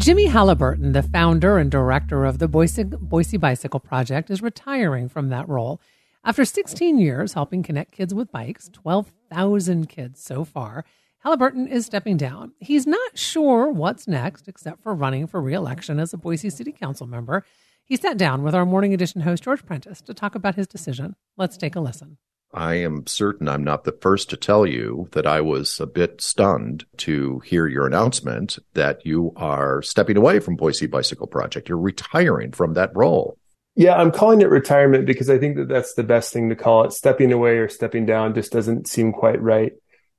Jimmy Halliburton, the founder and director of the Boise Bicycle Project, is retiring from that role. After 16 years helping connect kids with bikes, 12,000 kids so far, Halliburton is stepping down. He's not sure what's next, except for running for re-election as a Boise City Council member. He sat down with our Morning Edition host, George Prentice, to talk about his decision. Let's take a listen. I am certain I'm not the first to tell you that I was a bit stunned to hear your announcement that you are stepping away from Boise Bicycle Project. You're retiring from that role. Yeah, I'm calling it retirement because I think that that's the best thing to call it. Stepping away or stepping down just doesn't seem quite right.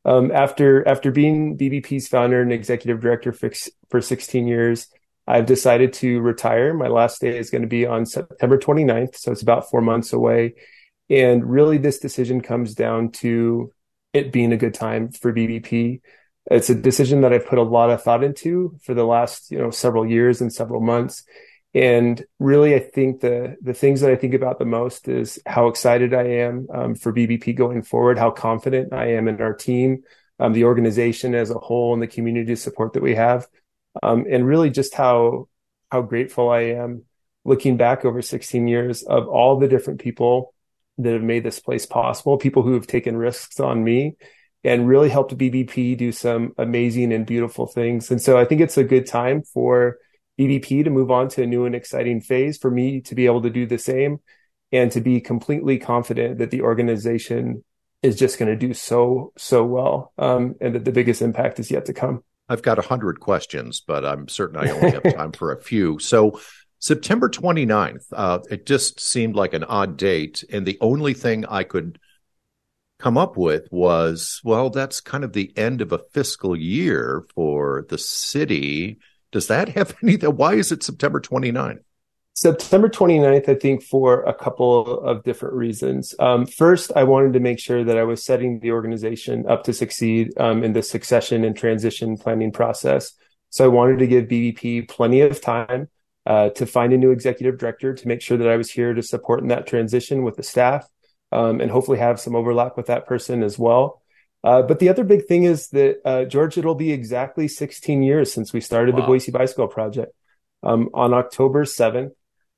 After being BBP's founder and executive director for 16 years, I've decided to retire. My last day is going to be on September 29th, so it's about 4 months away. And really, this decision comes down to it being a good time for BBP. It's a decision that I've put a lot of thought into for the last, several years and several months. And really, I think the things that I think about the most is how excited I am for BBP going forward, how confident I am in our team, the organization as a whole, and the community support that we have, and really just how grateful I am looking back over 16 years of all the different people that have made this place possible, people who have taken risks on me and really helped BBP do some amazing and beautiful things. And so I think it's a good time for BBP to move on to a new and exciting phase, for me to be able to do the same and to be completely confident that the organization is just going to do so well, and that the biggest impact is yet to come. I've got 100 questions, but I'm certain I only have time for a few. So September 29th, it just seemed like an odd date. And the only thing I could come up with was, well, that's kind of the end of a fiscal year for the city. Does that have anything? Why is it September 29th? September 29th, I think, for a couple of different reasons. First, I wanted to make sure that I was setting the organization up to succeed in the succession and transition planning process. So I wanted to give BBP plenty of time to find a new executive director, to make sure that I was here to support in that transition with the staff, and hopefully have some overlap with that person as well. But the other big thing is that, George, it'll be exactly 16 years since we started the Boise Bicycle Project. On October 7th,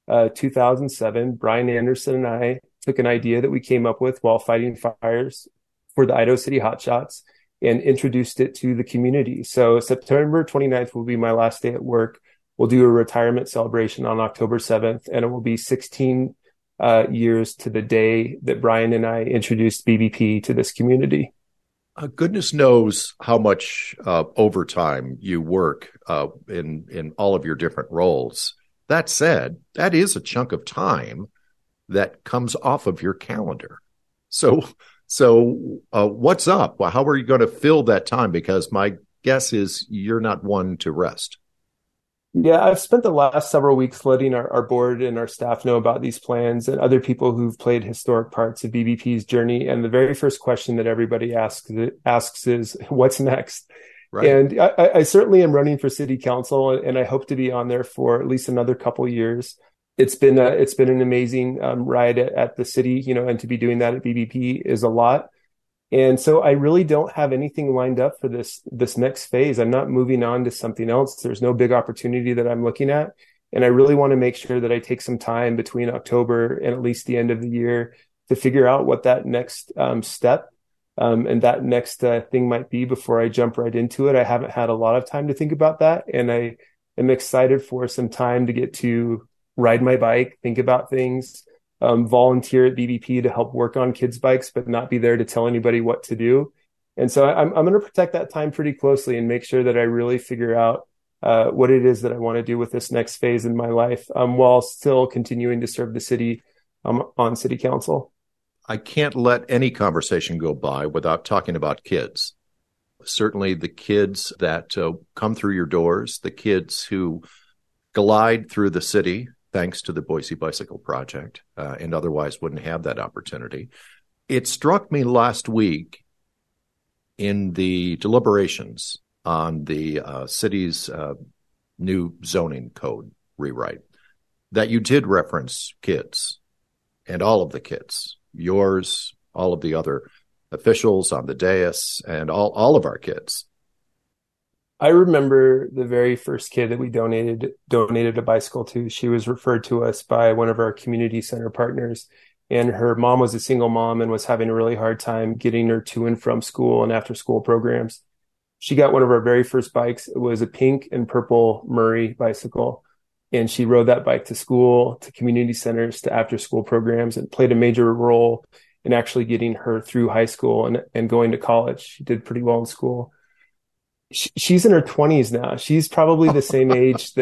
2007, Brian Anderson and I took an idea that we came up with while fighting fires for the Idaho City Hotshots and introduced it to the community. So September 29th will be my last day at work. We'll do a retirement celebration on October 7th, and it will be 16 years to the day that Brian and I introduced BBP to this community. Goodness knows how much overtime you work in all of your different roles. That said, that is a chunk of time that comes off of your calendar. So what's up? Well, how are you going to fill that time? Because my guess is you're not one to rest. Yeah, I've spent the last several weeks letting our board and our staff know about these plans and other people who've played historic parts of BBP's journey. And the very first question that everybody asks is, what's next? Right. And I certainly am running for city council, and I hope to be on there for at least another couple years. It's been an amazing ride at the city, and to be doing that at BBP is a lot. And so I really don't have anything lined up for this next phase. I'm not moving on to something else. There's no big opportunity that I'm looking at. And I really want to make sure that I take some time between October and at least the end of the year to figure out what that next step and that next thing might be before I jump right into it. I haven't had a lot of time to think about that. And I am excited for some time to get to ride my bike, think about things, volunteer at BBP to help work on kids' bikes, but not be there to tell anybody what to do. And so I'm going to protect that time pretty closely and make sure that I really figure out what it is that I want to do with this next phase in my life, while still continuing to serve the city on city council. I can't let any conversation go by without talking about kids. Certainly the kids that come through your doors, the kids who glide through the city, thanks to the Boise Bicycle Project, and otherwise wouldn't have that opportunity. It struck me last week in the deliberations on the city's new zoning code rewrite that you did reference kids, and all of the kids, yours, all of the other officials on the dais, and all of our kids. I remember the very first kid that we donated a bicycle to. She was referred to us by one of our community center partners, and her mom was a single mom and was having a really hard time getting her to and from school and after school programs. She got one of our very first bikes. It was a pink and purple Murray bicycle, and she rode that bike to school, to community centers, to after school programs, and played a major role in actually getting her through high school and going to college. She did pretty well in school. She's in her 20s now. She's probably the same age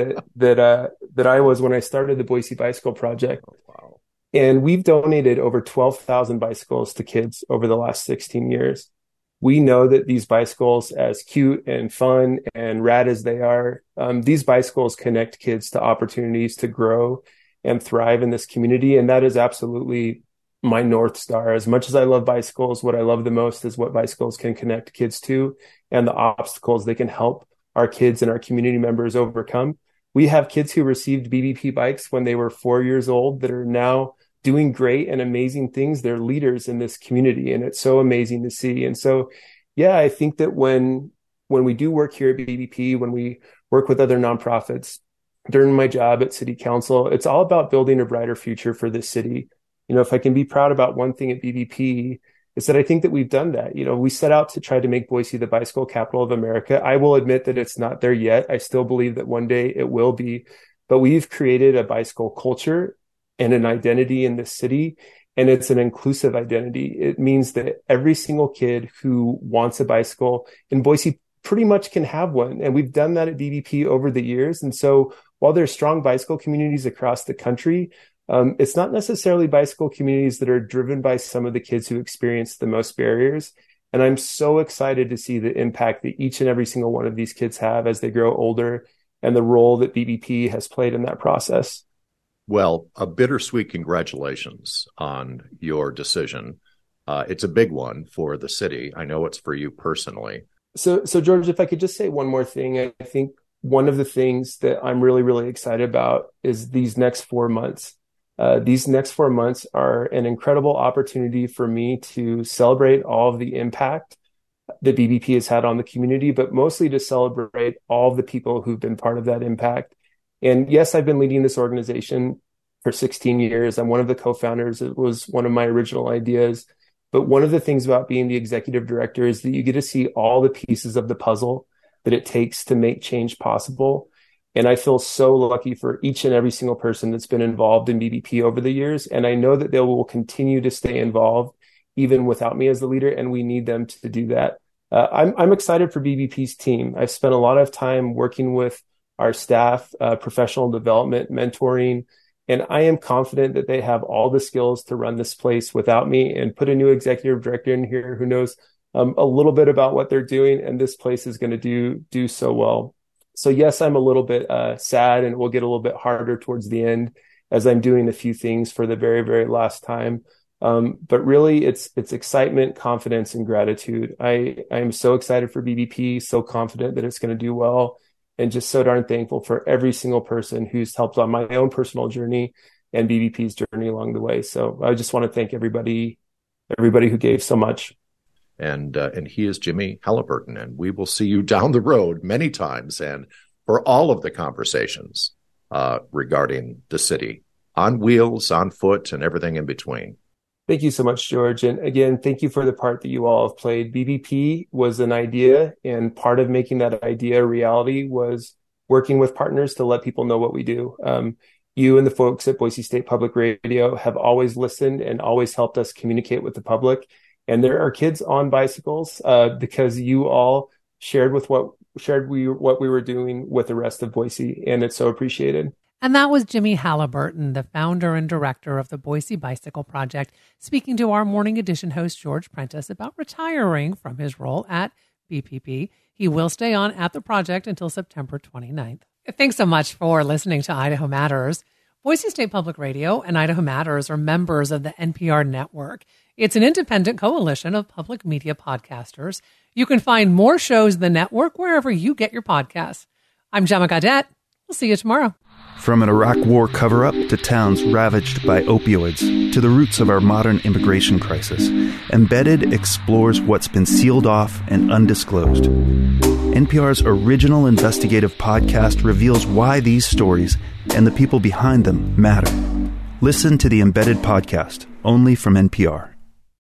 that I was when I started the Boise Bicycle Project. Oh, wow. And we've donated over 12,000 bicycles to kids over the last 16 years. We know that these bicycles, as cute and fun and rad as they are, these bicycles connect kids to opportunities to grow and thrive in this community. And that is absolutely my North Star. As much as I love bicycles, what I love the most is what bicycles can connect kids to and the obstacles they can help our kids and our community members overcome. We have kids who received BBP bikes when they were 4 years old that are now doing great and amazing things. They're leaders in this community, and it's so amazing to see. And so, yeah, I think that when we do work here at BBP, when we work with other nonprofits, during my job at City Council, it's all about building a brighter future for this city. You know, if I can be proud about one thing at BBP, it's that I think that we've done that. You know, we set out to try to make Boise the bicycle capital of America. I will admit that it's not there yet. I still believe that one day it will be, but we've created a bicycle culture and an identity in this city, and it's an inclusive identity. It means that every single kid who wants a bicycle in Boise pretty much can have one. And we've done that at BBP over the years. And so while there's strong bicycle communities across the country, it's not necessarily bicycle communities that are driven by some of the kids who experience the most barriers. And I'm so excited to see the impact that each and every single one of these kids have as they grow older and the role that BBP has played in that process. Well, a bittersweet congratulations on your decision. It's a big one for the city. I know it's for you personally. So George, if I could just say one more thing, I think one of the things that I'm really, really excited about is these next 4 months. These next 4 months are an incredible opportunity for me to celebrate all of the impact that BBP has had on the community, but mostly to celebrate all of the people who've been part of that impact. And yes, I've been leading this organization for 16 years. I'm one of the co-founders. It was one of my original ideas. But one of the things about being the executive director is that you get to see all the pieces of the puzzle that it takes to make change possible. And I feel so lucky for each and every single person that's been involved in BBP over the years. And I know that they will continue to stay involved even without me as the leader, and we need them to do that. I'm excited for BBP's team. I've spent a lot of time working with our staff, professional development, mentoring, and I am confident that they have all the skills to run this place without me, and put a new executive director in here who knows a little bit about what they're doing, and this place is going to do so well. So yes, I'm a little bit sad, and it will get a little bit harder towards the end as I'm doing a few things for the very, very last time. But really, it's excitement, confidence, and gratitude. I am so excited for BBP, so confident that it's going to do well, and just so darn thankful for every single person who's helped on my own personal journey and BBP's journey along the way. So I just want to thank everybody who gave so much. And he is Jimmy Halliburton, and we will see you down the road many times and for all of the conversations regarding the city, on wheels, on foot, and everything in between. Thank you so much, George. And again, thank you for the part that you all have played. BBP was an idea, and part of making that idea a reality was working with partners to let people know what we do. You and the folks at Boise State Public Radio have always listened and always helped us communicate with the public. And there are kids on bicycles because you all shared what we were doing with the rest of Boise, and it's so appreciated. And that was Jimmy Halliburton, the founder and director of the Boise Bicycle Project, speaking to our Morning Edition host, George Prentice, about retiring from his role at BPP. He will stay on at the project until September 29th. Thanks so much for listening to Idaho Matters. Boise State Public Radio and Idaho Matters are members of the NPR network. It's an independent coalition of public media podcasters. You can find more shows in the network wherever you get your podcasts. I'm Gemma Gaudette. We'll see you tomorrow. From an Iraq War cover-up to towns ravaged by opioids to the roots of our modern immigration crisis, Embedded explores what's been sealed off and undisclosed. NPR's original investigative podcast reveals why these stories and the people behind them matter. Listen to the Embedded Podcast, only from NPR.